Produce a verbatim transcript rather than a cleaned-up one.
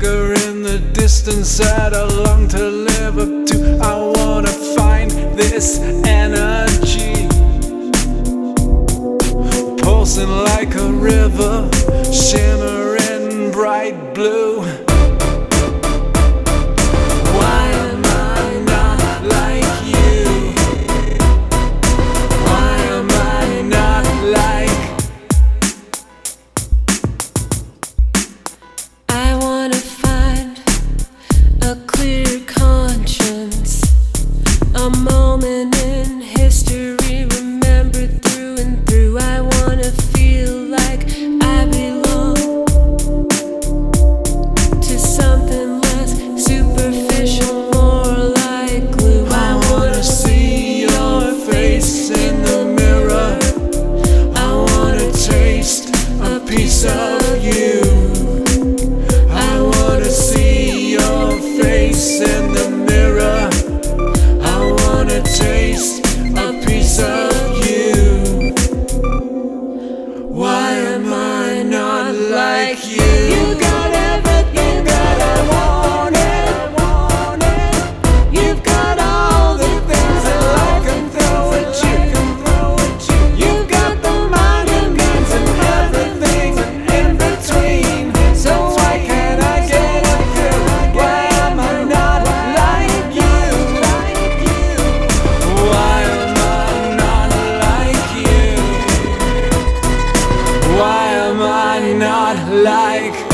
figure in the distance that I long to live up to. I wanna find this energy, pulsing like a river, shimmering bright blue. Why am I not like you? Why am I not like? I wanna find a clear conscience, a moment in history remembered through and through. I wanna feel like I belong to something less superficial, more like glue. I wanna see your face in the mirror. I wanna taste a piece of you. I wanna see your face in the mirror. I wanna taste a piece of you. Why am I not like you? You got everything that I wanted. You've got all the things that life can throw at you. You've got the mind and means and everything in between. So why can't I get it through? Why am I not like you? Why am I not like you? Why am I not like